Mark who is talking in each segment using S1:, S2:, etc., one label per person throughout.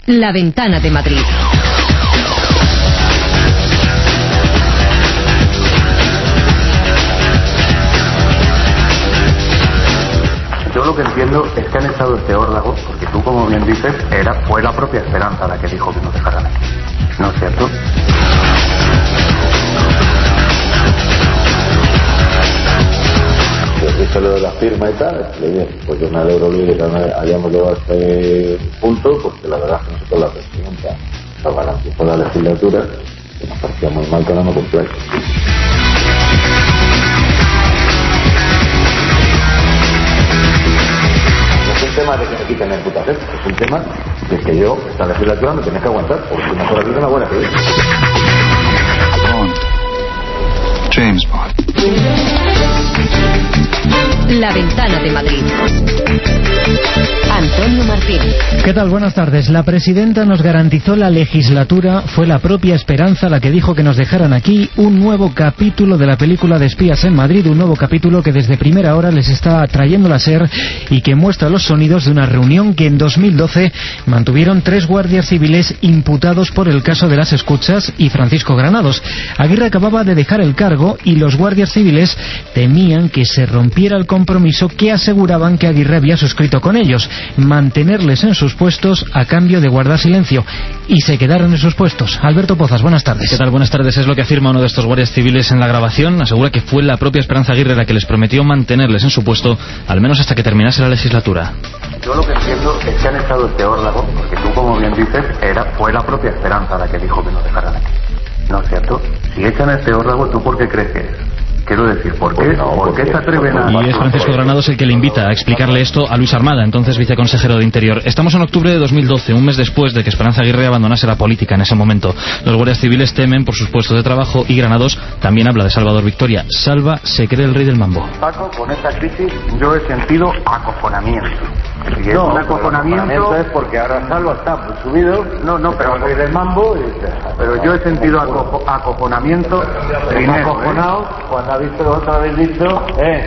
S1: La Ventana de Madrid.
S2: Yo lo que entiendo es que han echado este órdago, porque tú, como bien dices, fue la propia Esperanza la que dijo que nos dejaran aquí. ¿No es cierto?
S3: Pues dice lo de la firma y tal, pues yo me alegro, Luis, de que hayamos llegado a este punto, porque la verdad es que nosotros la presidenta nos garantizó la legislatura y nos parecía muy mal que no nos cumpliera. Tema de que me quiten la imputación, es un tema de que yo, esta legislatura, me tenía que aguantar, porque mejor aquí una buena que viene.
S4: James Bond.
S1: La Ventana de Madrid. Antonio Martín.
S5: ¿Qué tal? Buenas tardes. La presidenta nos garantizó la legislatura. Fue la propia Esperanza la que dijo que nos dejaran aquí un nuevo capítulo de la película de espías en Madrid. Un nuevo capítulo que desde primera hora les está trayendo la SER y que muestra los sonidos de una reunión que en 2012 mantuvieron 3 guardias civiles imputados por el caso de las escuchas y Francisco Granados. Aguirre acababa de dejar el cargo y los guardias civiles temían que se rompiera el compromiso que aseguraban que Aguirre había suscrito con ellos, mantenerles en sus puestos a cambio de guardar silencio, y se quedaron en sus puestos. Alberto Pozas, buenas tardes.
S6: ¿Qué tal? Buenas tardes. Es lo que afirma uno de estos guardias civiles en la grabación. Asegura que fue la propia Esperanza Aguirre la que les prometió mantenerles en su puesto, al menos hasta que terminase la legislatura.
S2: Yo lo que entiendo es que han echado este órdago, porque tú, como bien dices, fue la propia Esperanza la que dijo que nos dejaran aquí. ¿No es cierto? Si echan este órdago, ¿tú por qué crees que es? Quiero decir, ¿por qué se atreven a...?
S6: Y es Francisco Granados el que le invita a explicarle esto a Luis Armada, entonces viceconsejero de Interior. Estamos en octubre de 2012, un mes después de que Esperanza Aguirre abandonase la política en ese momento. Los guardias civiles temen por sus puestos de trabajo y Granados también habla de Salvador Victoria. Salva se cree el rey del mambo.
S2: Paco, con esta crisis yo he sentido acojonamiento. Y es un acojonamiento es porque ahora Salva está muy subido. Pero el rey del mambo. Pero yo he sentido acojonamiento. Primero, acojonado cuando ha visto que vosotros habéis dicho,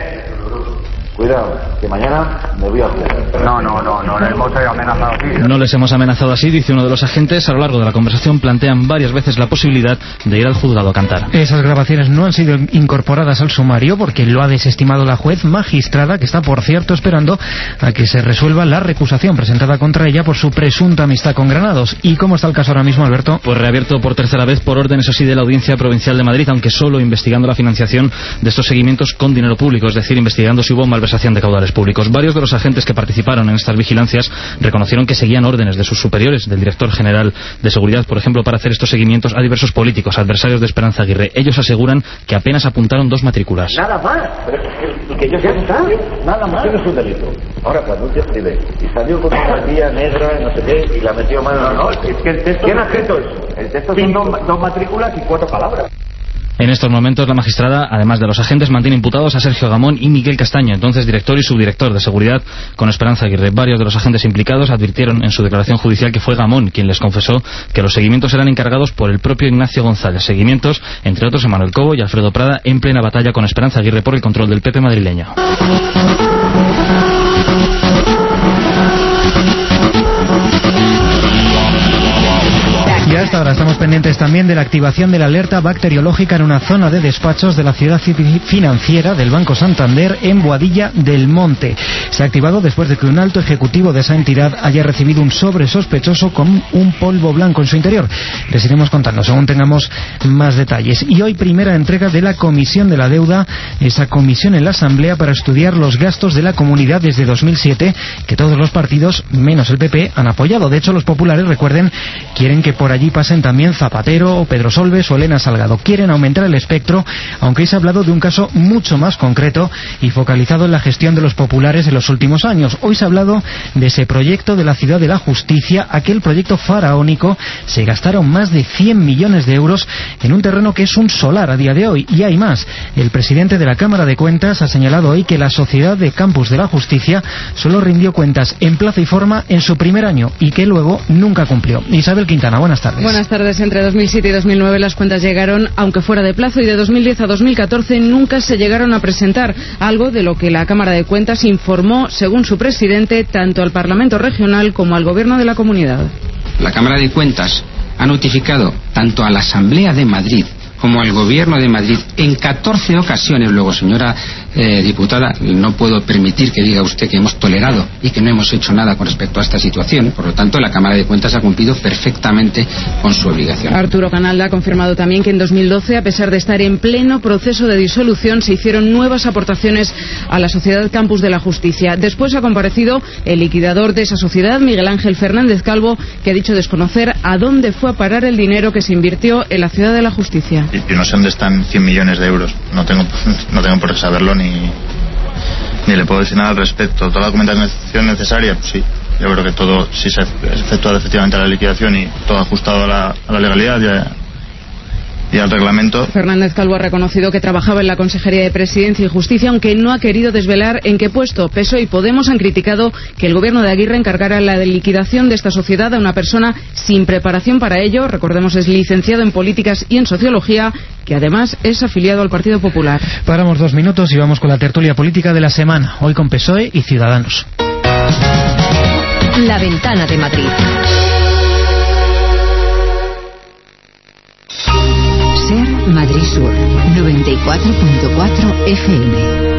S2: cuidado, que mañana me voy a hacer. No les hemos amenazado así.
S6: No les hemos amenazado así, dice uno de los agentes. A lo largo de la conversación plantean varias veces la posibilidad de ir al juzgado a cantar.
S5: Esas grabaciones no han sido incorporadas al sumario porque lo ha desestimado la juez magistrada, que está, por cierto, esperando a que se resuelva la recusación presentada contra ella por su presunta amistad con Granados. ¿Y cómo está el caso ahora mismo, Alberto?
S6: Pues reabierto por tercera vez por orden, eso sí, de la Audiencia Provincial de Madrid, aunque solo investigando la financiación de estos seguimientos con dinero público, es decir, investigando si hubo malversación de caudales públicos. Varios de los agentes que participaron en estas vigilancias reconocieron que seguían órdenes de sus superiores, del director general de seguridad, por ejemplo, para hacer estos seguimientos a diversos políticos, adversarios de Esperanza Aguirre. Ellos aseguran que apenas apuntaron 2 matrículas.
S3: Nada más, pero que yo sepa, nada más. Eso no es un delito. Ahora, cuando un escribe y salió con una tía negra, no sé qué, y la metió mano, no, es que el texto... ¿Quién ha escrito eso? El texto son 2 matrículas y 4 palabras.
S6: En estos momentos la magistrada, además de los agentes, mantiene imputados a Sergio Gamón y Miguel Castaño, entonces director y subdirector de seguridad con Esperanza Aguirre. Varios de los agentes implicados advirtieron en su declaración judicial que fue Gamón quien les confesó que los seguimientos eran encargados por el propio Ignacio González. Seguimientos, entre otros, Manuel Cobo y Alfredo Prada, en plena batalla con Esperanza Aguirre por el control del PP madrileño.
S5: Y a esta hora estamos pendientes también de la activación de la alerta bacteriológica en una zona de despachos de la ciudad financiera del Banco Santander en Boadilla del Monte. Se ha activado después de que un alto ejecutivo de esa entidad haya recibido un sobre sospechoso con un polvo blanco en su interior. Les iremos contando según tengamos más detalles. Y hoy primera entrega de la Comisión de la Deuda, esa comisión en la Asamblea para estudiar los gastos de la comunidad desde 2007, que todos los partidos, menos el PP, han apoyado. De hecho, los populares, recuerden, quieren que por allí pasen también Zapatero, Pedro Solbes o Elena Salgado. Quieren aumentar el espectro, aunque hoy se ha hablado de un caso mucho más concreto y focalizado en la gestión de los populares en los últimos años. Hoy se ha hablado de ese proyecto de la Ciudad de la Justicia, aquel proyecto faraónico. Se gastaron más de 100 millones de euros en un terreno que es un solar a día de hoy. Y hay más. El presidente de la Cámara de Cuentas ha señalado hoy que la Sociedad de Campus de la Justicia solo rindió cuentas en plazo y forma en su primer año y que luego nunca cumplió. Isabel Quintana, buenas tardes.
S7: Buenas tardes. Entre 2007 y 2009 las cuentas llegaron, aunque fuera de plazo, y de 2010 a 2014 nunca se llegaron a presentar, algo de lo que la Cámara de Cuentas informó, según su presidente, tanto al Parlamento Regional como al Gobierno de la Comunidad.
S8: La Cámara de Cuentas ha notificado tanto a la Asamblea de Madrid como al Gobierno de Madrid en 14 ocasiones. Luego, señora diputada, no puedo permitir que diga usted que hemos tolerado y que no hemos hecho nada con respecto a esta situación. Por lo tanto, la Cámara de Cuentas ha cumplido perfectamente con su obligación.
S7: Arturo Canalda ha confirmado también que en 2012, a pesar de estar en pleno proceso de disolución, se hicieron nuevas aportaciones a la Sociedad Campus de la Justicia. Después ha comparecido el liquidador de esa sociedad, Miguel Ángel Fernández Calvo, que ha dicho desconocer a dónde fue a parar el dinero que se invirtió en la Ciudad de la Justicia.
S9: Yo no sé dónde están 100 millones de euros. No tengo por qué saberlo ni le puedo decir nada al respecto. Toda la documentación necesaria, pues sí. Yo creo que todo, si se ha efectuado efectivamente la liquidación y todo ajustado a la legalidad y al reglamento.
S7: Fernández Calvo ha reconocido que trabajaba en la Consejería de Presidencia y Justicia, aunque no ha querido desvelar en qué puesto. PSOE y Podemos han criticado que el gobierno de Aguirre encargara la liquidación de esta sociedad a una persona sin preparación para ello. Recordemos, es licenciado en Políticas y en Sociología, que además es afiliado al Partido Popular.
S5: Paramos 2 minutos y vamos con la tertulia política de la semana, hoy con PSOE y Ciudadanos.
S1: La Ventana de Madrid. Ser Madrid Sur, 94.4 FM.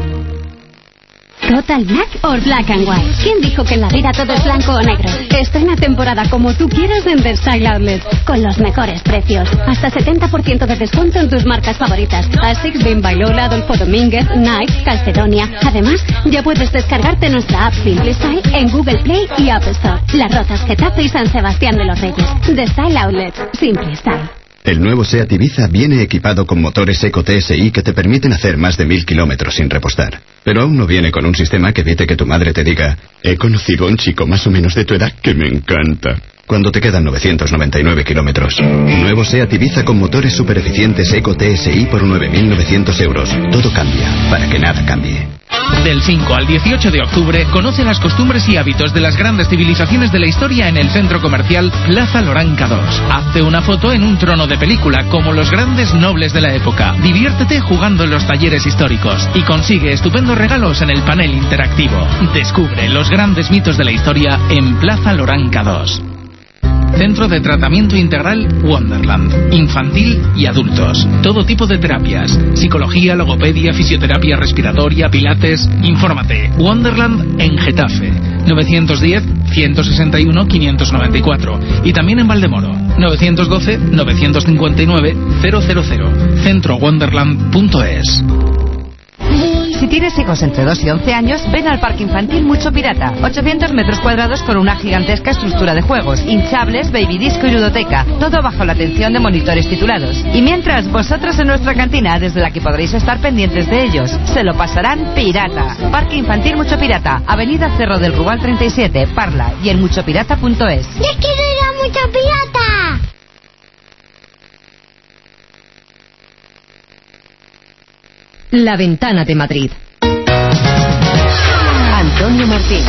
S10: ¿Total Black o Black and White? ¿Quién dijo que en la vida todo es blanco o negro? Estrena temporada como tú quieras en The Style Outlet, con los mejores precios. Hasta 70% de descuento en tus marcas favoritas. Asics, Bimba y Lola, Adolfo Domínguez, Nike, Calcedonia. Además, ya puedes descargarte nuestra app Simple Style en Google Play y App Store. Las Rozas, Getafe y San Sebastián de los Reyes. The Style Outlet, Simple Style.
S11: El nuevo SEAT Ibiza viene equipado con motores Eco TSI que te permiten hacer más de 1000 kilómetros sin repostar. Pero aún no viene con un sistema que evite que tu madre te diga: he conocido a un chico más o menos de tu edad que me encanta, cuando te quedan 999 kilómetros. Nuevo SEAT Ibiza con motores super eficientes Eco TSI por 9.900 euros. Todo cambia para que nada cambie.
S12: Del 5 al 18 de octubre, conoce las costumbres y hábitos de las grandes civilizaciones de la historia en el centro comercial Plaza Loranca 2. Hazte una foto en un trono de película, como los grandes nobles de la época. Diviértete jugando en los talleres históricos y consigue estupendos regalos en el panel interactivo. Descubre los grandes mitos de la historia en Plaza Loranca 2. Centro de Tratamiento Integral Wonderland. Infantil y adultos. Todo tipo de terapias. Psicología, logopedia, fisioterapia respiratoria, pilates. Infórmate. Wonderland en Getafe. 910-161-594. Y también en Valdemoro. 912-959-000. Centrowonderland.es.
S13: Si tienes hijos entre 2 y 11 años, ven al Parque Infantil Mucho Pirata. 800 metros cuadrados con una gigantesca estructura de juegos, hinchables, baby disco y ludoteca. Todo bajo la atención de monitores titulados. Y mientras, vosotros en nuestra cantina, desde la que podréis estar pendientes de ellos. Se lo pasarán pirata. Parque Infantil Mucho Pirata, Avenida Cerro del Rubal 37, Parla y en muchopirata.es.
S14: ¡Yo quiero ir a Mucho Pirata!
S1: La Ventana de Madrid. Antonio Martín.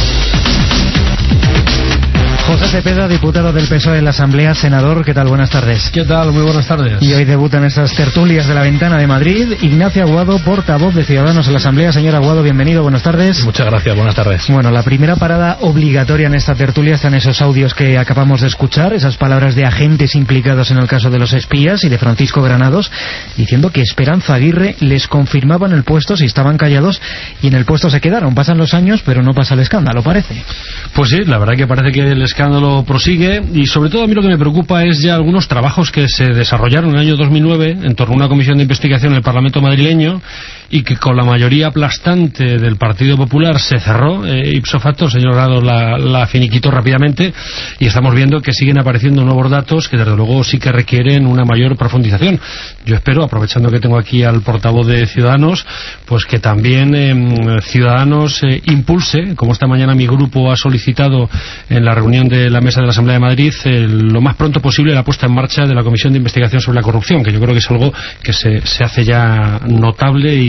S5: José Cepeda, diputado del PSOE en la Asamblea, senador, ¿qué tal? Buenas tardes.
S15: ¿Qué tal? Muy buenas tardes.
S5: Y hoy debutan estas tertulias de la Ventana de Madrid. Ignacio Aguado, portavoz de Ciudadanos en la Asamblea. Señor Aguado, bienvenido, buenas tardes.
S15: Muchas gracias, buenas tardes.
S5: Bueno, la primera parada obligatoria en esta tertulia están esos audios que acabamos de escuchar, esas palabras de agentes implicados en el caso de los espías y de Francisco Granados, diciendo que Esperanza Aguirre les confirmaba en el puesto si estaban callados, y en el puesto se quedaron. Pasan los años, pero no pasa el escándalo, parece.
S15: Pues sí, la verdad que parece que el escándalo prosigue, y sobre todo a mí lo que me preocupa es ya algunos trabajos que se desarrollaron en el año 2009 en torno a una comisión de investigación en el Parlamento madrileño, y que con la mayoría aplastante del Partido Popular se cerró. Ipso facto, el señor Granados la finiquitó rápidamente, y estamos viendo que siguen apareciendo nuevos datos que desde luego sí que requieren una mayor profundización. Yo espero, aprovechando que tengo aquí al portavoz de Ciudadanos, pues que también Ciudadanos impulse, como esta mañana mi grupo ha solicitado en la reunión de la mesa de la Asamblea de Madrid, lo más pronto posible la puesta en marcha de la Comisión de Investigación sobre la Corrupción, que yo creo que es algo que se hace ya notable y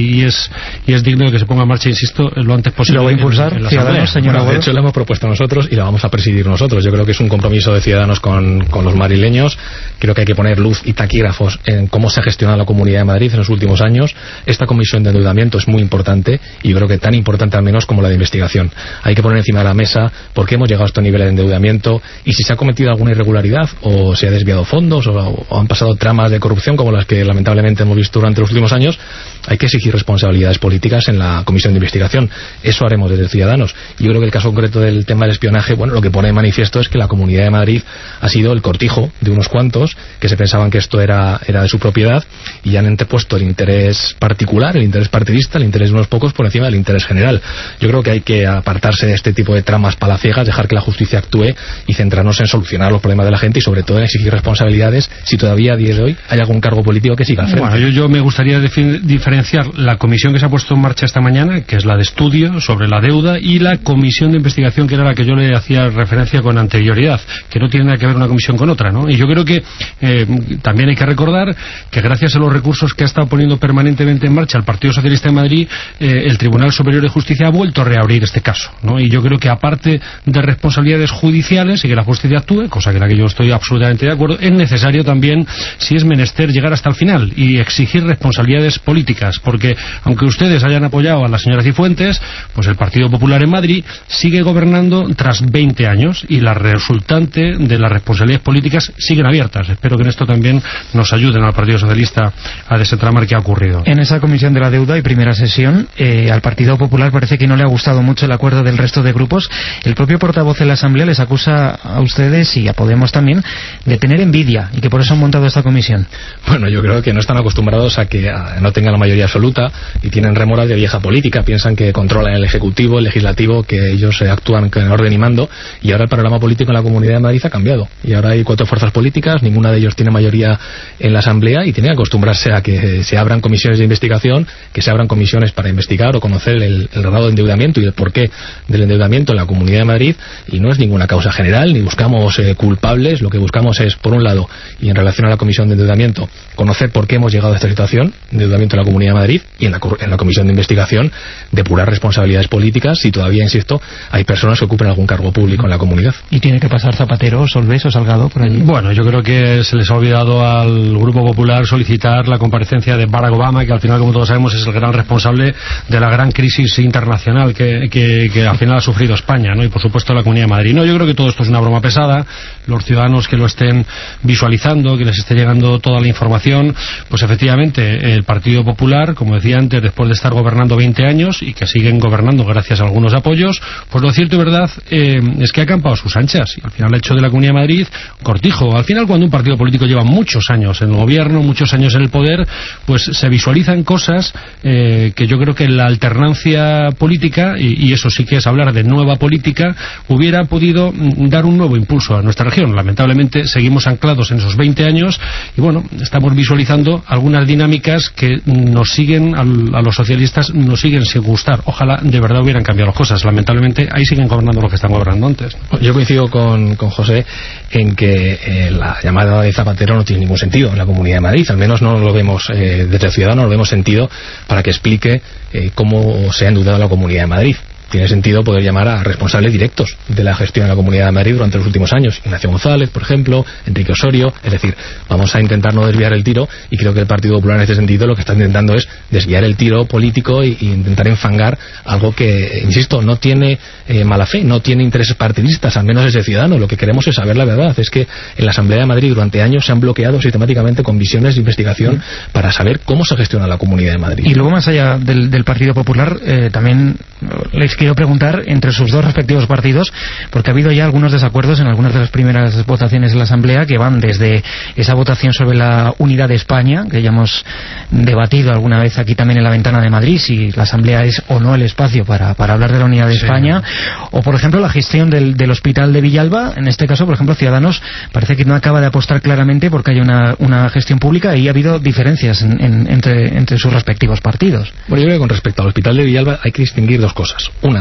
S15: y es digno de que se ponga en marcha, insisto, lo antes posible.
S5: ¿Lo va a impulsar Ciudadanos, señora?
S16: De hecho, lo hemos propuesto nosotros y lo vamos a presidir nosotros. Yo creo que es un compromiso de Ciudadanos con los madrileños. Creo que hay que poner luz y taquígrafos en cómo se ha gestionado la Comunidad de Madrid en los últimos años. Esta comisión de endeudamiento es muy importante y yo creo que tan importante al menos como la de investigación. Hay que poner encima de la mesa por qué hemos llegado a estos niveles de endeudamiento y si se ha cometido alguna irregularidad o se ha desviado fondos o han pasado tramas de corrupción como las que lamentablemente hemos visto durante los últimos años. Hay que exigir responsabilidades políticas en la comisión de investigación. Eso haremos desde Ciudadanos. Yo creo que el caso concreto del tema del espionaje, bueno, lo que pone de manifiesto es que la Comunidad de Madrid ha sido el cortijo de unos cuantos que se pensaban que esto era de su propiedad y han antepuesto el interés particular, el interés partidista, el interés de unos pocos por encima del interés general. Yo creo que hay que apartarse de este tipo de tramas palaciegas, dejar que la justicia actúe y centrarnos en solucionar los problemas de la gente y sobre todo en exigir responsabilidades si todavía a día de hoy hay algún cargo político que siga al frente.
S15: Bueno, yo me gustaría diferenciar la comisión que se ha puesto en marcha esta mañana, que es la de estudio sobre la deuda, y la comisión de investigación, que era la que yo le hacía referencia con anterioridad, que no tiene nada que ver una comisión con otra, ¿no? Y yo creo que también hay que recordar que gracias a los recursos que ha estado poniendo permanentemente en marcha el Partido Socialista de Madrid, el Tribunal Superior de Justicia ha vuelto a reabrir este caso, ¿no? Y yo creo que aparte de responsabilidades judiciales y que la justicia actúe, cosa que la que yo estoy absolutamente de acuerdo, es necesario también, si es menester, llegar hasta el final y exigir responsabilidades políticas, porque aunque ustedes hayan apoyado a la señora Cifuentes, pues el Partido Popular en Madrid sigue gobernando tras 20 años y la resultante de las responsabilidades políticas siguen abiertas. Espero que en esto también nos ayuden al Partido Socialista a desentramar qué ha ocurrido.
S5: En esa comisión de la deuda y primera sesión, al Partido Popular parece que no le ha gustado mucho el acuerdo del resto de grupos. El propio portavoz de la Asamblea les acusa a ustedes y a Podemos también de tener envidia y que por eso han montado esta comisión.
S16: Bueno, yo creo que no están acostumbrados a que no tengan la mayoría absoluta y tienen rémoras de vieja política. Piensan que controlan el Ejecutivo, el Legislativo, que ellos actúan en orden y mando, y ahora el panorama político en la Comunidad de Madrid ha cambiado. Y ahora hay 4 fuerzas políticas, ninguna de ellos tiene mayoría en la Asamblea y tienen que acostumbrarse a que se abran comisiones de investigación, que se abran comisiones para investigar o conocer el grado de endeudamiento y el porqué del endeudamiento en la Comunidad de Madrid, y no es ninguna causa general, ni buscamos culpables. Lo que buscamos es, por un lado, y en relación a la comisión de endeudamiento, conocer por qué hemos llegado a esta situación de endeudamiento en la Comunidad de Madrid, y en la comisión de investigación depurar responsabilidades políticas si todavía, insisto, hay personas que ocupen algún cargo público en la comunidad.
S5: ¿Y tiene que pasar Zapatero, Solbes o Salgado por allí?
S15: Bueno, yo creo que se les ha olvidado al Grupo Popular solicitar la comparecencia de Barack Obama, que al final, como todos sabemos, es el gran responsable de la gran crisis internacional que al final ha sufrido España, ¿no? Y por supuesto la Comunidad de Madrid. No, yo creo que todo esto es una broma pesada. Los ciudadanos que lo estén visualizando, que les esté llegando toda la información, pues efectivamente el Partido Popular, como decía antes, después de estar gobernando 20 años y que siguen gobernando gracias a algunos apoyos, pues lo cierto y verdad es que ha acampado a sus anchas y al final ha hecho de la Comunidad de Madrid cortijo. Al final, cuando un partido político lleva muchos años en el gobierno, muchos años en el poder, pues se visualizan cosas que yo creo que la alternancia política, y eso sí que es hablar de nueva política, hubiera podido dar un nuevo impulso a nuestra región. Lamentablemente seguimos anclados en esos 20 años y bueno, estamos visualizando algunas dinámicas que nos siguen, a los socialistas nos siguen sin gustar. Ojalá de verdad hubieran cambiado las cosas. Lamentablemente ahí siguen gobernando lo que están gobernando antes.
S16: Yo coincido con José en que la llamada de Zapatero no tiene ningún sentido en la Comunidad de Madrid. Al menos no lo vemos desde el Ciudadano, no lo vemos sentido para que explique cómo se ha endeudado la Comunidad de Madrid. Tiene sentido poder llamar a responsables directos de la gestión de la Comunidad de Madrid durante los últimos años. Ignacio González, por ejemplo, Enrique Osorio. Es decir, vamos a intentar no desviar el tiro, y creo que el Partido Popular en este sentido lo que está intentando es desviar el tiro político e intentar enfangar algo que, insisto, no tiene mala fe, no tiene intereses partidistas, al menos ese ciudadano. Lo que queremos es saber la verdad. Es que en la Asamblea de Madrid durante años se han bloqueado sistemáticamente comisiones de investigación para saber cómo se gestiona la Comunidad de Madrid.
S5: Y luego, más allá del Partido Popular, también les quiero preguntar entre sus dos respectivos partidos, porque ha habido ya algunos desacuerdos en algunas de las primeras votaciones de la Asamblea, que van desde esa votación sobre la unidad de España, que ya hemos debatido alguna vez aquí también en la Ventana de Madrid, si la Asamblea es o no el espacio para hablar de la unidad de España, o por ejemplo la gestión del hospital de Villalba. En este caso, por ejemplo, Ciudadanos parece que no acaba de apostar claramente porque hay una gestión pública, y ha habido diferencias entre sus respectivos partidos.
S16: Bueno, yo creo que con respecto al hospital de Villalba hay que distinguir dos cosas. Una,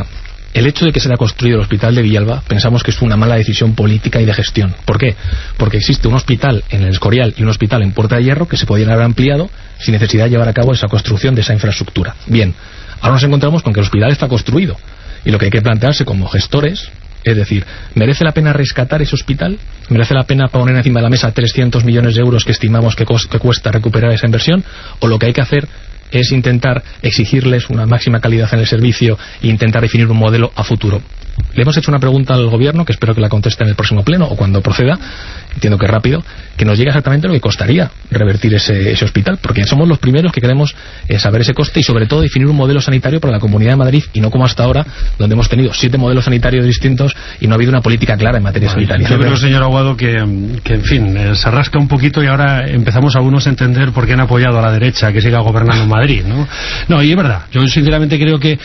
S16: El hecho de que se haya construido el hospital de Villalba pensamos que es una mala decisión política y de gestión. ¿Por qué? Porque existe un hospital en el Escorial y un hospital en Puerta de Hierro que se podrían haber ampliado sin necesidad de llevar a cabo esa construcción de esa infraestructura. Bien, ahora nos encontramos con que el hospital está construido y lo que hay que plantearse como gestores es decir, ¿merece la pena rescatar ese hospital? ¿Merece la pena poner encima de la mesa 300 millones de euros que estimamos que cuesta recuperar esa inversión? ¿O lo que hay que hacer es intentar exigirles una máxima calidad en el servicio e intentar definir un modelo a futuro? Le hemos hecho una pregunta al gobierno, que espero que la conteste en el próximo pleno o cuando proceda, entiendo que rápido, que nos llegue exactamente lo que costaría revertir ese hospital, porque somos los primeros que queremos saber ese coste y sobre todo definir un modelo sanitario para la Comunidad de Madrid y no como hasta ahora, donde hemos tenido 7 modelos sanitarios distintos y no ha habido una política clara en materia sanitaria.
S15: Yo creo, señor Aguado, que en fin, se rasca un poquito y ahora empezamos algunos a entender por qué han apoyado a la derecha que siga gobernando en Madrid, ¿no? No, y es verdad, yo sinceramente creo que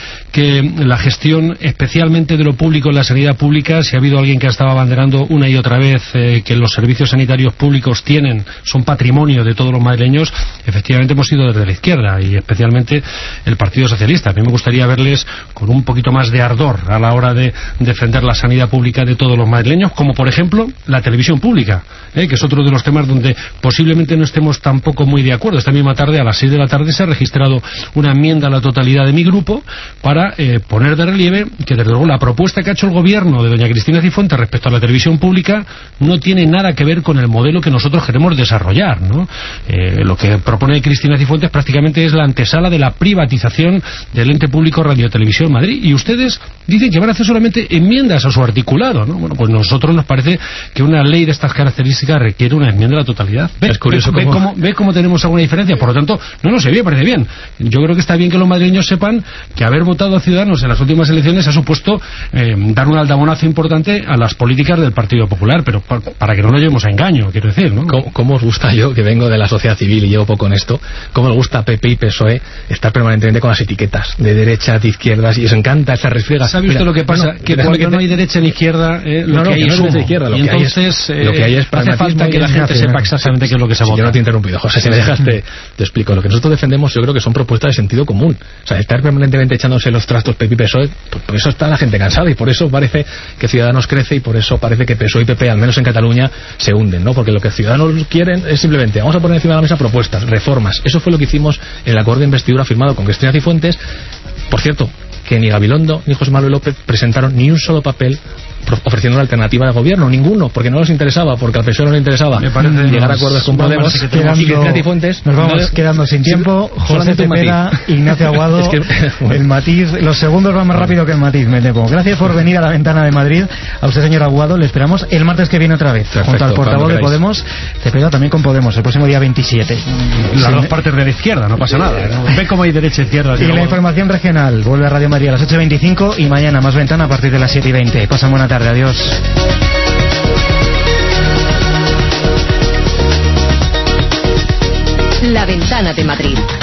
S15: la gestión, especialmente de lo público en la sanidad pública, si ha habido alguien que ha estado abanderando una y otra vez que los servicios sanitarios públicos son patrimonio de todos los madrileños, efectivamente hemos sido desde la izquierda y especialmente el Partido Socialista. A mí me gustaría verles con un poquito más de ardor a la hora de defender la sanidad pública de todos los madrileños, como por ejemplo la televisión pública, que es otro de los temas donde posiblemente no estemos tampoco muy de acuerdo. Esta misma tarde, a las 6 de la tarde, se ha registrado una enmienda a la totalidad de mi grupo para poner de relieve que desde luego la propuesta que ha hecho el gobierno de doña Cristina Cifuentes respecto a la televisión pública no tiene nada que ver con el modelo que nosotros queremos desarrollar, ¿no? Lo que propone Cristina Cifuentes prácticamente es la antesala de la privatización del ente público Radio Televisión Madrid, y ustedes dicen que van a hacer solamente enmiendas a su articulado, ¿no? Bueno, pues a nosotros nos parece que una ley de estas características requiere una enmienda a la totalidad.
S16: Es curioso
S15: ve cómo tenemos alguna diferencia. Por lo tanto, no sé, me parece bien. Yo creo que está bien que los madrileños sepan que haber votado a Ciudadanos en las últimas elecciones ha supuesto dar un aldabonazo importante a las políticas del Partido Popular, pero para que no nos llevemos a engaño, quiero decir, ¿no?
S16: ¿Cómo os gusta, yo que vengo de la sociedad civil y llevo poco en esto, cómo os gusta a PP y PSOE estar permanentemente con las etiquetas de derechas, de izquierdas, y os encanta esa refriega?
S15: ¿Sabe usted lo que pasa? Que cuando no hay derecha ni izquierda, lo que hay es humo.
S16: Y entonces
S15: lo que hay es hace falta que la gente sepa exactamente qué es lo que se vota.
S16: Yo no te he interrumpido, José, si me dejas te explico. Lo que nosotros defendemos, yo creo que son propuestas de sentido común. O sea, estar permanentemente echándose los trastos PP y PSOE, pues por eso está la gente cansada, y por eso parece que Ciudadanos crece, y por eso parece que PSOE y PP, al menos en Cataluña, se hunden, ¿no? Porque lo que Ciudadanos quieren es simplemente, vamos a poner encima de la mesa propuestas, reformas. Eso fue lo que hicimos en el acuerdo de investidura firmado con Cristina Cifuentes. Por cierto, que ni Gabilondo ni José Manuel López presentaron ni un solo papel ofreciendo una alternativa de gobierno, ninguno, porque no les interesaba, porque al PSOE no le interesaba llegar a acuerdos con Podemos, y Cristina Cifuentes.
S5: Nos vamos quedando sin tiempo. José Cepeda, Ignacio Aguado, es que, bueno, el matiz, los segundos van más rápido que el matiz, me temo. Gracias por venir a la Ventana de Madrid. A usted, señor Aguado, le esperamos el martes que viene otra vez. Perfecto, junto al portavoz de Podemos, Cepeda también con Podemos, el próximo día 27.
S15: Las dos partes de la izquierda, no pasa nada, ¿no? Ve cómo hay derecha e izquierda.
S5: Y la información regional vuelve a Radio María a las 8:25 y mañana más Ventana a partir de las 7:20. Pasan buena tarde, adiós.
S1: La Ventana de Madrid.